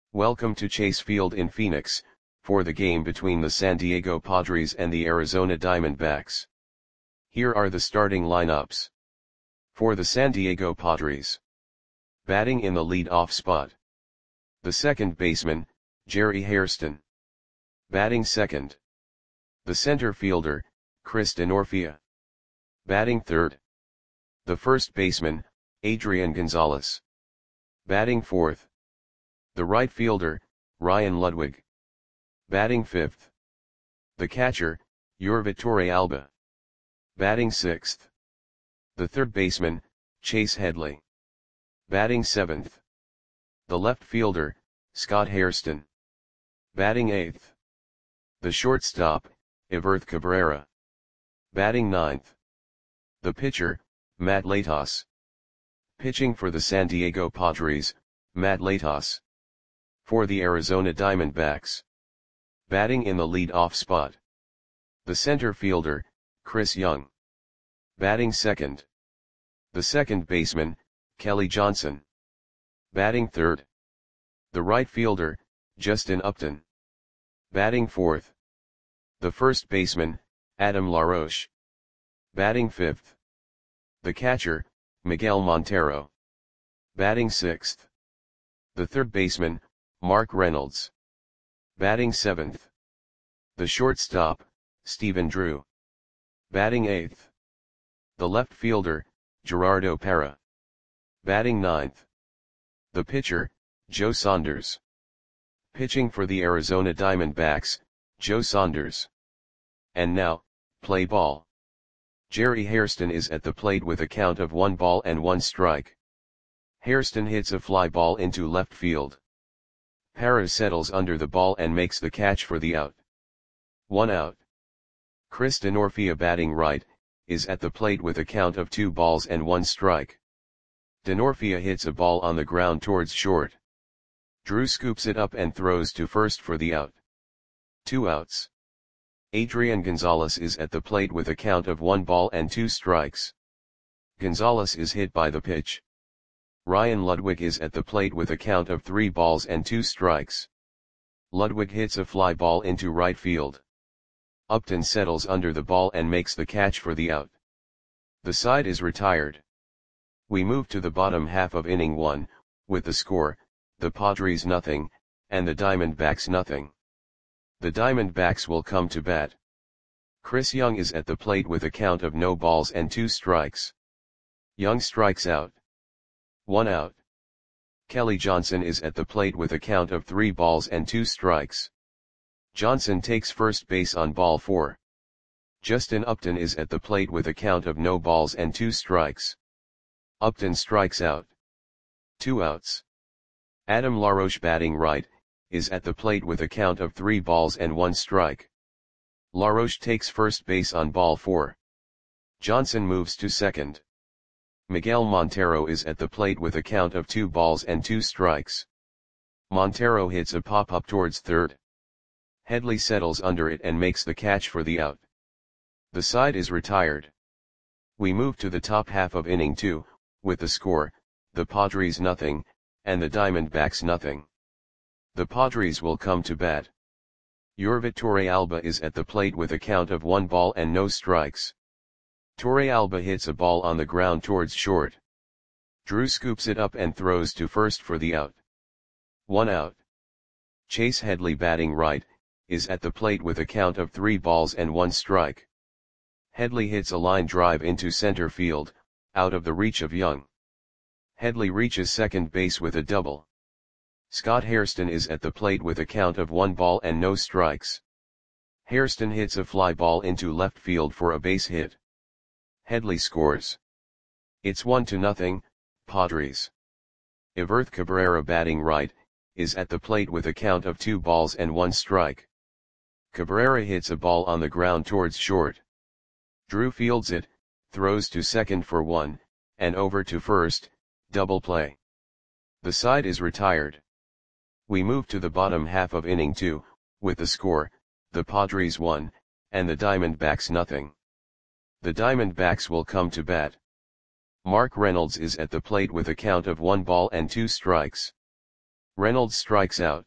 Welcome to Chase Field in Phoenix, for the game between the San Diego Padres and the Arizona Diamondbacks. Here are the starting lineups. For the San Diego Padres. Batting in the lead-off spot. The second baseman, Jerry Hairston. Batting second. The center fielder, Chris Denorfia. Batting third. The first baseman, Adrian Gonzalez. Batting fourth. The right fielder, Ryan Ludwig. Batting fifth. The catcher, Yorvi Torrealba. Batting sixth. The third baseman, Chase Headley. Batting seventh. The left fielder, Scott Hairston. Batting eighth. The shortstop, Everth Cabrera. Batting ninth. The pitcher, Matt Latos. Pitching for the San Diego Padres, Matt Latos. For the Arizona Diamondbacks. Batting in the lead-off spot. The center fielder, Chris Young. Batting second. The second baseman, Kelly Johnson. Batting third. The right fielder, Justin Upton. Batting fourth. The first baseman, Adam LaRoche. Batting fifth. The catcher, Miguel Montero. Batting sixth. The third baseman, Mark Reynolds. Batting seventh. The shortstop, Stephen Drew. Batting eighth. The left fielder, Gerardo Parra. Batting ninth. The pitcher, Joe Saunders. Pitching for the Arizona Diamondbacks, Joe Saunders. And now, play ball. Jerry Hairston is at the plate with a count of 1-1 Hairston hits a fly ball into left field. Parra settles under the ball and makes the catch for the out. 1 out. Chris Denorfia batting right, is at the plate with a count of 2-1. Denorfia hits a ball on the ground towards short. Drew scoops it up and throws to first for the out. 2 outs. Adrian Gonzalez is at the plate with a count of 1-2. Gonzalez is hit by the pitch. Ryan Ludwig is at the plate with a count of 3-2. Ludwig hits a fly ball into right field. Upton settles under the ball and makes the catch for the out. The side is retired. We move to the bottom half of inning 1, with the score, the Padres 0, and the Diamondbacks 0. The Diamondbacks will come to bat. Chris Young is at the plate with a count of 0-2. Young strikes out. 1 out. Kelly Johnson is at the plate with a count of 3-2. Johnson takes first base on ball 4. Justin Upton is at the plate with a count of 0-2. Upton strikes out. 2 outs. Adam LaRoche batting right, is at the plate with a count of 3-1. LaRoche takes first base on ball 4. Johnson moves to second. Miguel Montero is at the plate with a count of 2-2. Montero hits a pop-up towards third. Headley settles under it and makes the catch for the out. The side is retired. We move to the top half of inning 2, with the score, the Padres 0, and the Diamondbacks 0. The Padres will come to bat. Yorvi Torrealba is at the plate with a count of 1-0. Torrealba hits a ball on the ground towards short. Drew scoops it up and throws to first for the out. 1 out. Chase Headley batting right, is at the plate with a count of 3-1. Headley hits a line drive into center field, out of the reach of Young. Headley reaches second base with a double. Scott Hairston is at the plate with a count of 1-0. Hairston hits a fly ball into left field for a base hit. Headley scores. It's 1-0, Padres. Everth Cabrera batting right, is at the plate with a count of 2-1. Cabrera hits a ball on the ground towards short. Drew fields it, throws to second for 1, and over to first, double play. The side is retired. We move to the bottom half of inning 2, with the score, the Padres 1, and the Diamondbacks 0. The Diamondbacks will come to bat. Mark Reynolds is at the plate with a count of 1-2. Reynolds strikes out.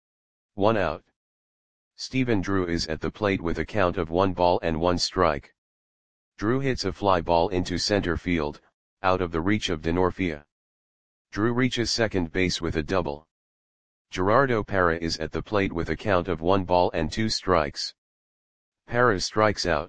1 out. Stephen Drew is at the plate with a count of 1 ball and 1 strike. Drew hits a fly ball into center field, out of the reach of Denorfia. Drew reaches second base with a double. Gerardo Parra is at the plate with a count of 1 ball and 2 strikes. Parra strikes out.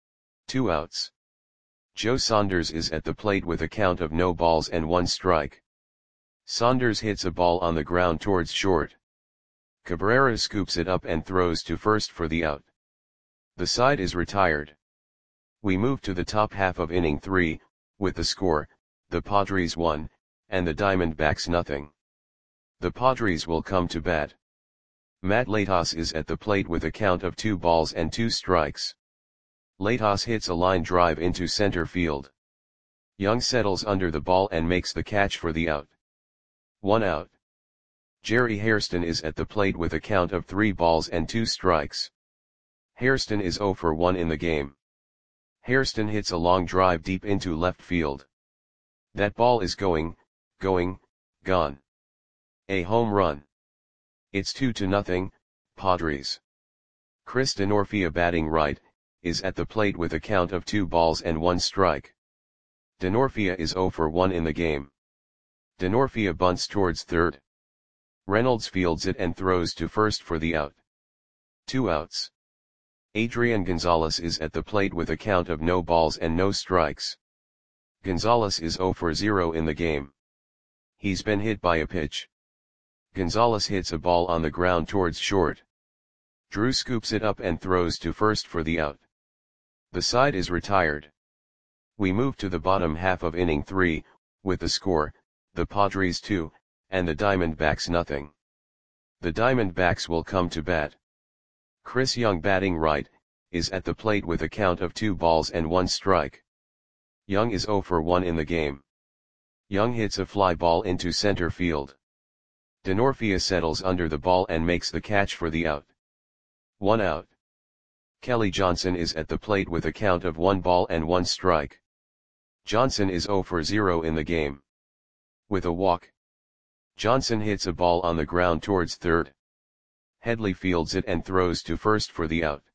2 outs. Joe Saunders is at the plate with a count of no balls and 1 strike. Saunders hits a ball on the ground towards short. Cabrera scoops it up and throws to first for the out. The side is retired. We move to the top half of inning 3, with the score, the Padres 1, and the Diamondbacks nothing. The Padres will come to bat. Matt Latos is at the plate with a count of 2 balls and 2 strikes. Latos hits a line drive into center field. Young settles under the ball and makes the catch for the out. 1 out. Jerry Hairston is at the plate with a count of 3 balls and 2 strikes. Hairston is 0 for 1 in the game. Hairston hits a long drive deep into left field. That ball is going, gone. A home run. It's 2-0, Padres. Chris Denorfia, batting right, is at the plate with a count of 2 balls and 1 strike. Denorfia is 0 for 1 in the game. Denorfia bunts towards third. Reynolds fields it and throws to first for the out. 2 outs. Adrian Gonzalez is at the plate with a count of no balls and no strikes. Gonzalez is 0 for 0 in the game. He's been hit by a pitch. Gonzalez hits a ball on the ground towards short. Drew scoops it up and throws to first for the out. The side is retired. We move to the bottom half of inning 3, with the score, the Padres 2, and the Diamondbacks nothing. The Diamondbacks will come to bat. Chris Young, batting right, is at the plate with a count of 2 balls and 1 strike. Young is 0 for 1 in the game. Young hits a fly ball into center field. Denorfia settles under the ball and makes the catch for the out. 1 out. Kelly Johnson is at the plate with a count of 1 ball and 1 strike. Johnson is 0 for 0 in the game. With a walk, Johnson hits a ball on the ground towards third. Headley fields it and throws to first for the out.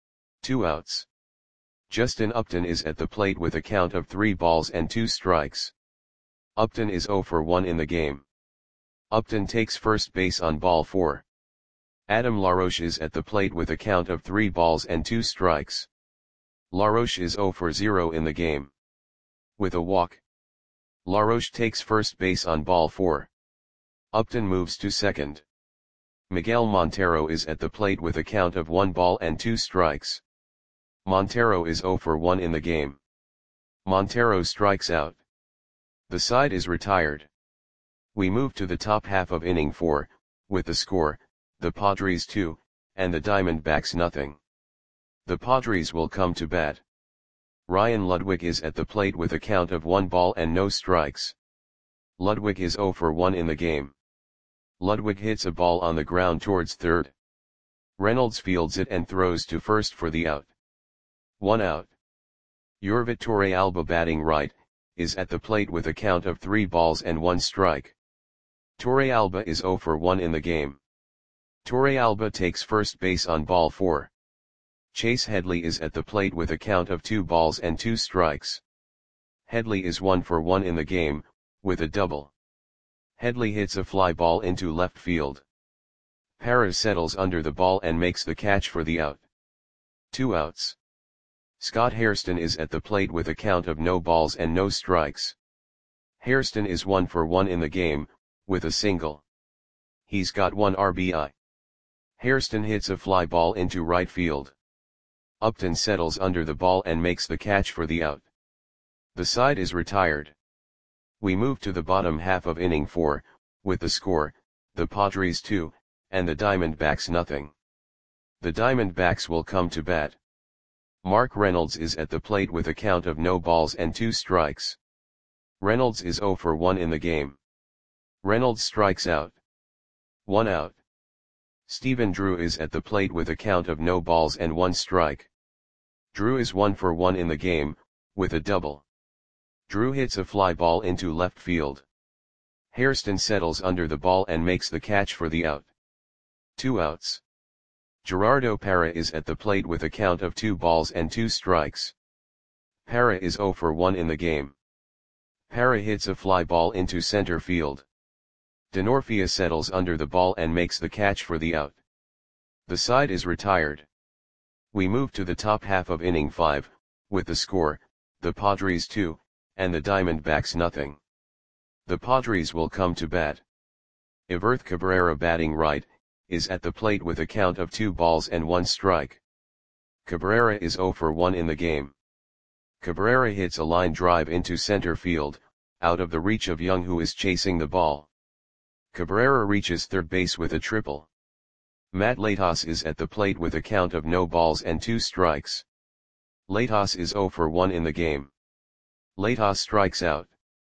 2 outs. Justin Upton is at the plate with a count of 3 balls and 2 strikes. Upton is 0 for 1 in the game. Upton takes first base on ball 4. Adam LaRoche is at the plate with a count of 3 balls and 2 strikes. LaRoche is 0 for 0 in the game. With a walk, LaRoche takes first base on ball 4. Upton moves to second. Miguel Montero is at the plate with a count of 1 ball and 2 strikes. Montero is 0 for 1 in the game. Montero strikes out. The side is retired. We move to the top half of inning 4, with the score, the Padres 2, and the Diamondbacks nothing. The Padres will come to bat. Ryan Ludwig is at the plate with a count of 1 ball and no strikes. Ludwig is 0 for 1 in the game. Ludwig hits a ball on the ground towards third. Reynolds fields it and throws to first for the out. 1 out. Yorvit Torrealba, batting right, is at the plate with a count of 3 balls and 1 strike. Torrealba is 0 for 1 in the game. Torrealba takes first base on ball 4. Chase Headley is at the plate with a count of 2 balls and 2 strikes. Headley is 1 for 1 in the game, with a double. Headley hits a fly ball into left field. Parra settles under the ball and makes the catch for the out. 2 outs. Scott Hairston is at the plate with a count of no balls and no strikes. Hairston is 1 for 1 in the game, with a single. He's got 1 RBI. Hairston hits a fly ball into right field. Upton settles under the ball and makes the catch for the out. The side is retired. We move to the bottom half of inning 4, with the score, the Padres 2, and the Diamondbacks nothing. The Diamondbacks will come to bat. Mark Reynolds is at the plate with a count of no balls and 2 strikes. Reynolds is 0 for 1 in the game. Reynolds strikes out. 1 out. Stephen Drew is at the plate with a count of no balls and 1 strike. Drew is 1 for 1 in the game, with a double. Drew hits a fly ball into left field. Hairston settles under the ball and makes the catch for the out. 2 outs. Gerardo Parra is at the plate with a count of 2 balls and 2 strikes. Parra is 0 for 1 in the game. Parra hits a fly ball into center field. Denorfia settles under the ball and makes the catch for the out. The side is retired. We move to the top half of inning 5, with the score, the Padres 2, and the Diamondbacks nothing. The Padres will come to bat. Everth Cabrera, batting right, is at the plate with a count of 2 balls and 1 strike. Cabrera is 0 for 1 in the game. Cabrera hits a line drive into center field, out of the reach of Young, who is chasing the ball. Cabrera reaches third base with a triple. Matt Latos is at the plate with a count of no balls and 2 strikes. Latos is 0 for 1 in the game. Latos strikes out.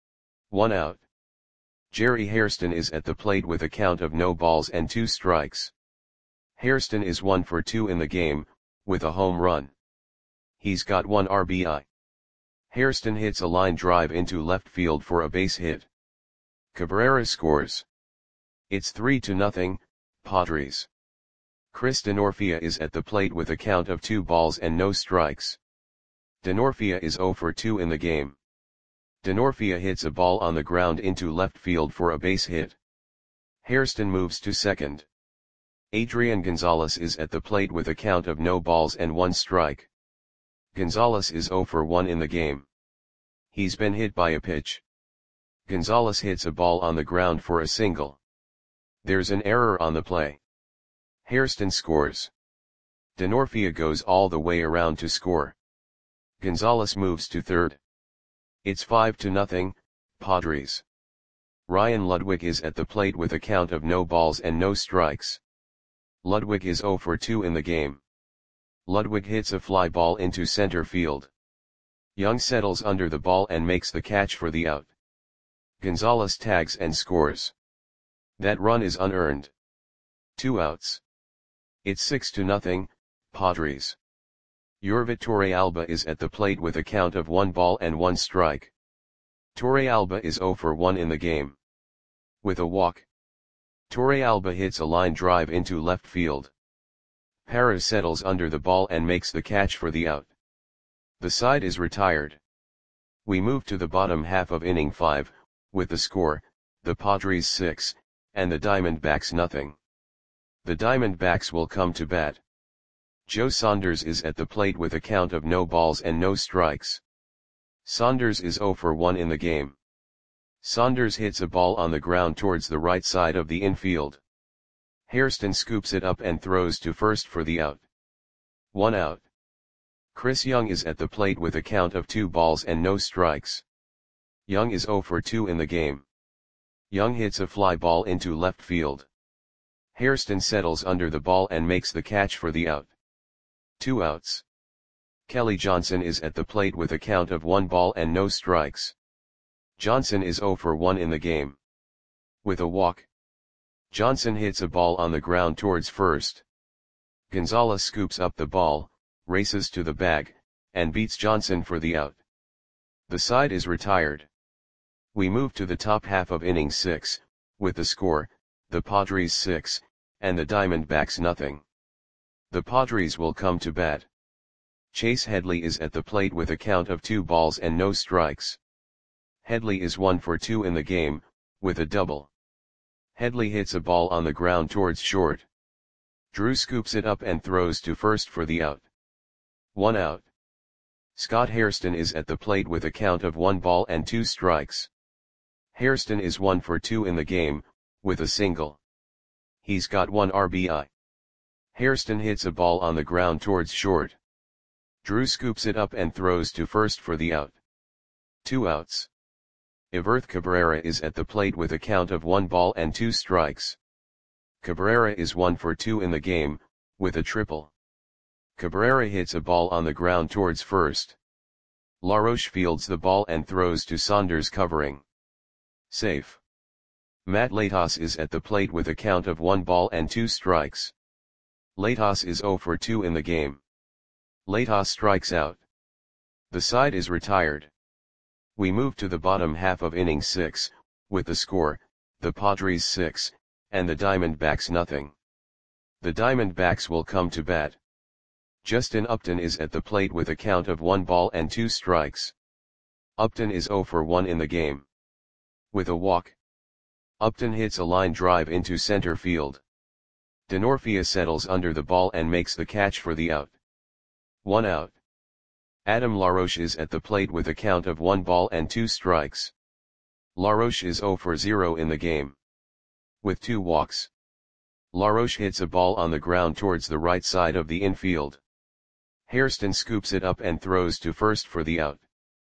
1 out. Jerry Hairston is at the plate with a count of no balls and 2 strikes. Hairston is 1 for 2 in the game, with a home run. He's got 1 RBI. Hairston hits a line drive into left field for a base hit. Cabrera scores. It's 3-0, Padres. Chris Denorfia is at the plate with a count of 2 balls and no strikes. Denorfia is 0 for 2 in the game. Denorfia hits a ball on the ground into left field for a base hit. Hairston moves to second. Adrian Gonzalez is at the plate with a count of no balls and 1 strike. Gonzalez is 0 for 1 in the game. He's been hit by a pitch. Gonzalez hits a ball on the ground for a single. There's an error on the play. Hairston scores. Denorfia goes all the way around to score. Gonzalez moves to third. It's 5-0, Padres. Ryan Ludwig is at the plate with a count of no balls and no strikes. Ludwig is 0 for 2 in the game. Ludwig hits a fly ball into center field. Young settles under the ball and makes the catch for the out. Gonzalez tags and scores. That run is unearned. 2 outs. It's 6-0, Padres. Yorvit Torrealba is at the plate with a count of 1 ball and 1 strike. Torrealba is 0 for 1 in the game. With a walk. Torrealba hits a line drive into left field. Parra settles under the ball and makes the catch for the out. The side is retired. We move to the bottom half of inning 5, with the score, the Padres 6, and the Diamondbacks nothing. The Diamondbacks will come to bat. Joe Saunders is at the plate with a count of no balls and no strikes. Saunders is 0 for 1 in the game. Saunders hits a ball on the ground towards the right side of the infield. Hairston scoops it up and throws to first for the out. 1 out. Chris Young is at the plate with a count of 2 balls and no strikes. Young is 0 for 2 in the game. Young hits a fly ball into left field. Hairston settles under the ball and makes the catch for the out. 2 outs. Kelly Johnson is at the plate with a count of 1 ball and no strikes. Johnson is 0 for 1 in the game. With a walk. Johnson hits a ball on the ground towards first. Gonzalez scoops up the ball, races to the bag, and beats Johnson for the out. The side is retired. We move to the top half of inning 6, with the score, the Padres 6, and the Diamondbacks nothing. The Padres will come to bat. Chase Headley is at the plate with a count of 2 balls and no strikes. Headley is 1 for 2 in the game, with a double. Headley hits a ball on the ground towards short. Drew scoops it up and throws to first for the out. 1 out. Scott Hairston is at the plate with a count of 1 ball and 2 strikes. Hairston is 1 for 2 in the game, with a single. He's got 1 RBI. Hairston hits a ball on the ground towards short. Drew scoops it up and throws to first for the out. 2 outs. Everth Cabrera is at the plate with a count of 1 ball and 2 strikes. Cabrera is 1 for 2 in the game, with a triple. Cabrera hits a ball on the ground towards first. LaRoche fields the ball and throws to Saunders covering. Safe. Matt Latos is at the plate with a count of 1 ball and 2 strikes. Latos is 0 for 2 in the game. Latos strikes out. The side is retired. We move to the bottom half of inning 6, with the score, the Padres 6, and the Diamondbacks nothing. The Diamondbacks will come to bat. Justin Upton is at the plate with a count of 1 ball and 2 strikes. Upton is 0 for 1 in the game. With a walk, Upton hits a line drive into center field. Denorfia settles under the ball and makes the catch for the out. 1 out. Adam LaRoche is at the plate with a count of 1 ball and 2 strikes. LaRoche is 0 for 0 in the game. With 2 walks, LaRoche hits a ball on the ground towards the right side of the infield. Hairston scoops it up and throws to first for the out.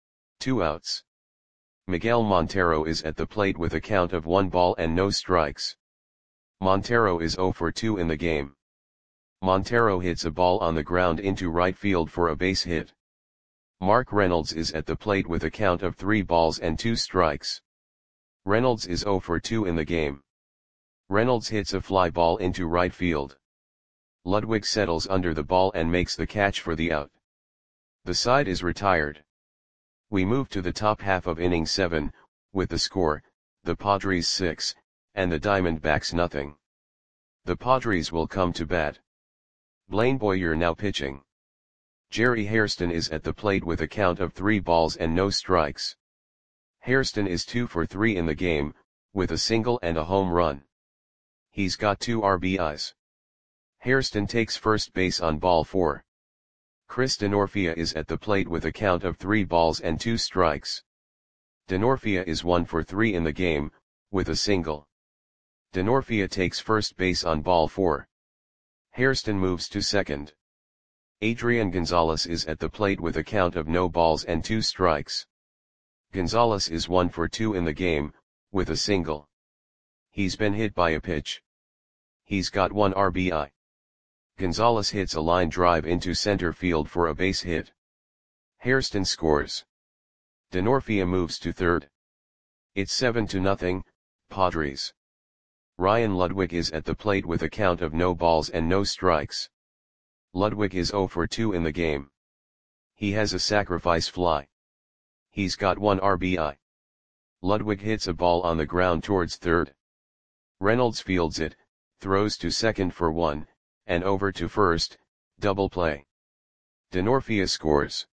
2 outs. Miguel Montero is at the plate with a count of 1 ball and no strikes. Montero is 0 for 2 in the game. Montero hits a ball on the ground into right field for a base hit. Mark Reynolds is at the plate with a count of 3 balls and 2 strikes. Reynolds is 0 for 2 in the game. Reynolds hits a fly ball into right field. Ludwig settles under the ball and makes the catch for the out. The side is retired. We move to the top half of inning 7, with the score, the Padres 6, and the Diamondbacks nothing. The Padres will come to bat. Blaine Boyer now pitching. Jerry Hairston is at the plate with a count of 3 balls and no strikes. Hairston is 2 for 3 in the game, with a single and a home run. He's got 2 RBIs. Hairston takes first base on ball 4. Chris Denorfia is at the plate with a count of 3 balls and 2 strikes. Denorfia is 1 for 3 in the game, with a single. Denorfia takes first base on ball 4. Hairston moves to second. Adrian Gonzalez is at the plate with a count of no balls and 2 strikes. Gonzalez is 1 for 2 in the game, with a single. He's been hit by a pitch. He's got 1 RBI. Gonzalez hits a line drive into center field for a base hit. Hairston scores. Denorfia moves to third. It's 7-0, Padres. Ryan Ludwig is at the plate with a count of no balls and no strikes. Ludwig is 0 for 2 in the game. He has a sacrifice fly. He's got 1 RBI. Ludwig hits a ball on the ground towards third. Reynolds fields it, throws to second for 1, and over to first, double play. Denorfia scores.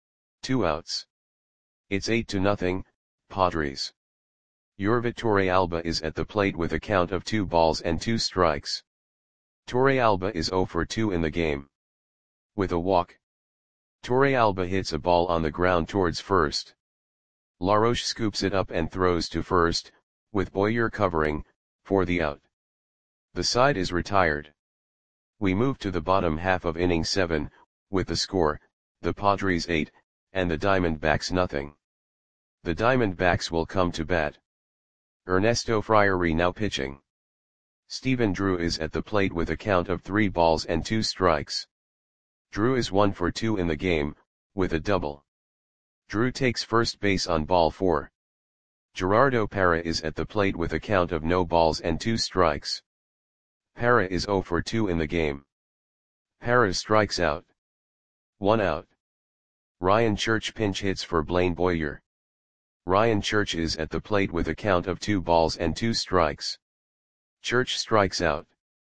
2 outs. It's 8-0, Padres. Yorvit Torrealba is at the plate with a count of 2 balls and 2 strikes. Torrealba is 0 for 2 in the game. With a walk, Torrealba hits a ball on the ground towards first. LaRoche scoops it up and throws to first, with Boyer covering, for the out. The side is retired. We move to the bottom half of inning 7, with the score, the Padres 8, and the Diamondbacks nothing. The Diamondbacks will come to bat. Ernesto Friary now pitching. Stephen Drew is at the plate with a count of 3 balls and 2 strikes. Drew is 1 for 2 in the game, with a double. Drew takes first base on ball 4. Gerardo Parra is at the plate with a count of no balls and 2 strikes. Parra is 0 for 2 in the game. Parra strikes out. 1 out. Ryan Church pinch hits for Blaine Boyer. Ryan Church is at the plate with a count of 2 balls and 2 strikes. Church strikes out.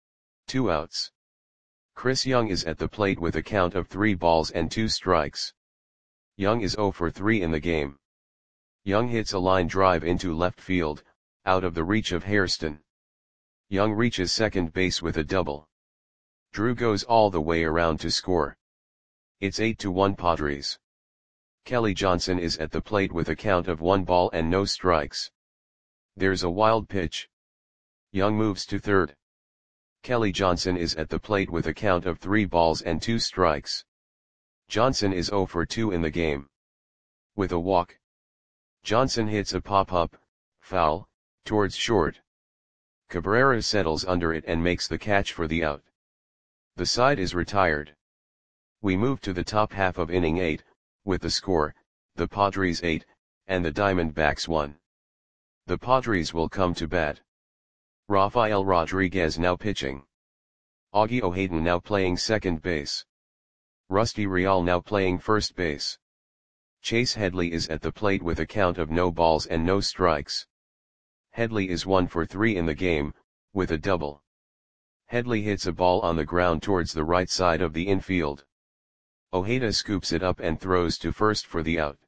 2 outs. Chris Young is at the plate with a count of 3 balls and 2 strikes. Young is 0 for 3 in the game. Young hits a line drive into left field, out of the reach of Hairston. Young reaches second base with a double. Drew goes all the way around to score. It's 8-1 Padres. Kelly Johnson is at the plate with a count of 1 ball and no strikes. There's a wild pitch. Young moves to third. Kelly Johnson is at the plate with a count of 3 balls and 2 strikes. Johnson is 0 for 2 in the game. With a walk, Johnson hits a pop-up, foul, towards short. Cabrera settles under it and makes the catch for the out. The side is retired. We move to the top half of inning 8, with the score, the Padres 8, and the Diamondbacks 1. The Padres will come to bat. Rafael Rodriguez now pitching. Augie O'Haden now playing second base. Rusty Real now playing first base. Chase Headley is at the plate with a count of no balls and no strikes. Headley is 1 for 3 in the game, with a double. Headley hits a ball on the ground towards the right side of the infield. Ojeda scoops it up and throws to first for the out.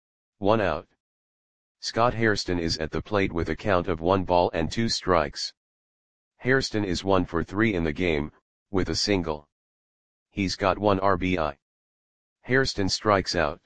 1 out. Scott Hairston is at the plate with a count of 1 ball and 2 strikes. Hairston is 1 for 3 in the game, with a single. He's got 1 RBI. Hairston strikes out.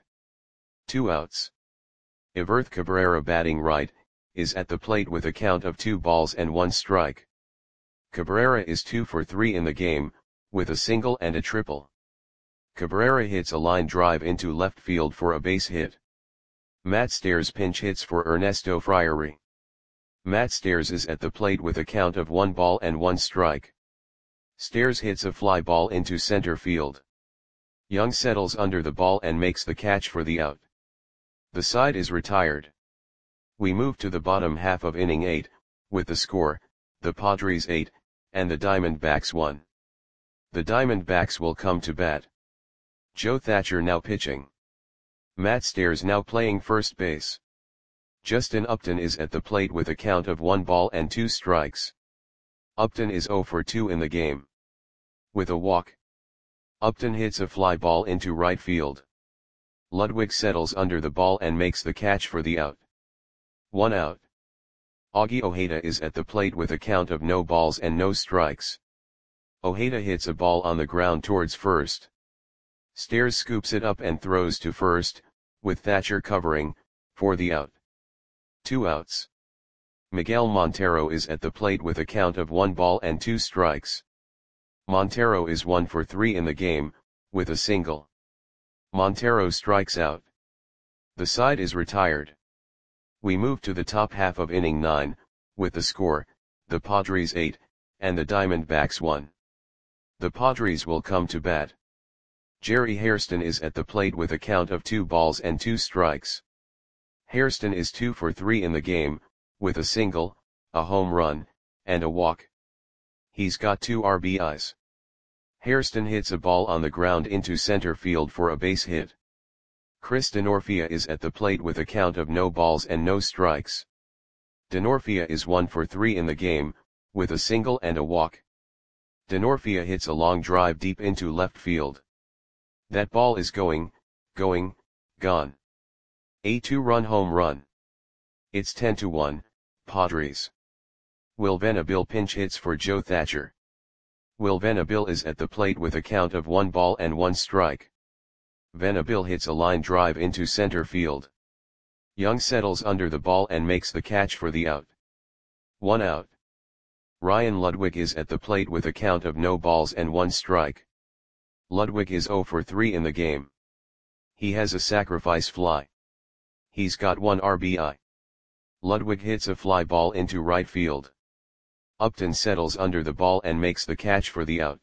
2 outs. Everth Cabrera, batting right, is at the plate with a count of 2 balls and 1 strike. Cabrera is 2 for 3 in the game, with a single and a triple. Cabrera hits a line drive into left field for a base hit. Matt Stairs pinch hits for Ernesto Friary. Matt Stairs is at the plate with a count of 1 ball and 1 strike. Stairs hits a fly ball into center field. Young settles under the ball and makes the catch for the out. The side is retired. We move to the bottom half of inning 8, with the score, the Padres 8, and the Diamondbacks 1. The Diamondbacks will come to bat. Joe Thatcher now pitching. Matt Stairs now playing first base. Justin Upton is at the plate with a count of 1 ball and 2 strikes. Upton is 0 for 2 in the game. With a walk. Upton hits a fly ball into right field. Ludwig settles under the ball and makes the catch for the out. 1 out. Augie Ojeda is at the plate with a count of no balls and no strikes. Ojeda hits a ball on the ground towards first. Stairs scoops it up and throws to first, with Thatcher covering, for the out. 2 outs. Miguel Montero is at the plate with a count of 1 ball and 2 strikes. Montero is 1 for 3 in the game, with a single. Montero strikes out. The side is retired. We move to the top half of inning 9, with the score, the Padres 8, and the Diamondbacks 1. The Padres will come to bat. Jerry Hairston is at the plate with a count of 2 balls and 2 strikes. Hairston is 2 for 3 in the game, with a single, a home run, and a walk. He's got 2 RBIs. Hairston hits a ball on the ground into center field for a base hit. Chris Denorfia is at the plate with a count of no balls and no strikes. Denorfia is 1 for 3 in the game, with a single and a walk. Denorfia hits a long drive deep into left field. That ball is gone. A 2-run home run. It's 10-1, Padres. Will Venable pinch hits for Joe Thatcher. Will Venable is at the plate with a count of 1 ball and 1 strike. Venable hits a line drive into center field. Young settles under the ball and makes the catch for the out. 1 out. Ryan Ludwig is at the plate with a count of no balls and 1 strike. Ludwig is 0 for 3 in the game. He has a sacrifice fly. He's got 1 RBI. Ludwig hits a fly ball into right field. Upton settles under the ball and makes the catch for the out.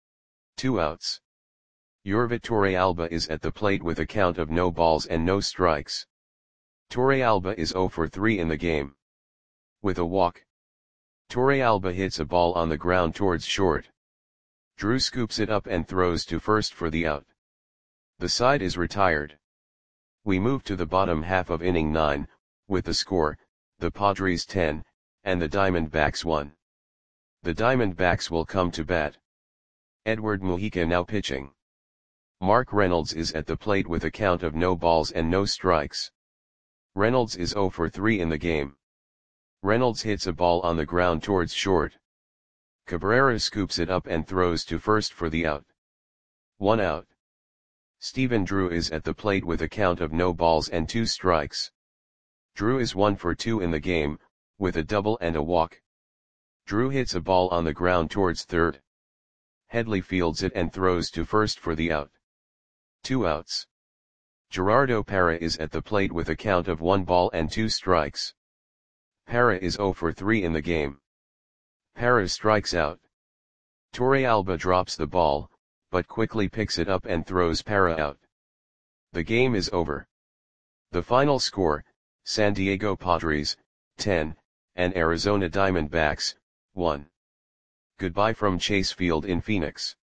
2 outs. Yorvit Torrealba is at the plate with a count of no balls and no strikes. Torrealba is 0 for 3 in the game. With a walk. Torrealba hits a ball on the ground towards short. Drew scoops it up and throws to first for the out. The side is retired. We move to the bottom half of inning 9, with the score, the Padres 10, and the Diamondbacks 1. The Diamondbacks will come to bat. Edward Mujica now pitching. Mark Reynolds is at the plate with a count of no balls and no strikes. Reynolds is 0 for 3 in the game. Reynolds hits a ball on the ground towards short. Cabrera scoops it up and throws to first for the out. 1 out. Stephen Drew is at the plate with a count of no balls and 2 strikes. Drew is 1 for 2 in the game, with a double and a walk. Drew hits a ball on the ground towards third. Headley fields it and throws to first for the out. 2 outs. Gerardo Parra is at the plate with a count of 1 ball and 2 strikes. Parra is 0 for 3 in the game. Parra strikes out. Torrealba drops the ball, but quickly picks it up and throws Parra out. The game is over. The final score, San Diego Padres, 10, and Arizona Diamondbacks, 1. Goodbye from Chase Field in Phoenix.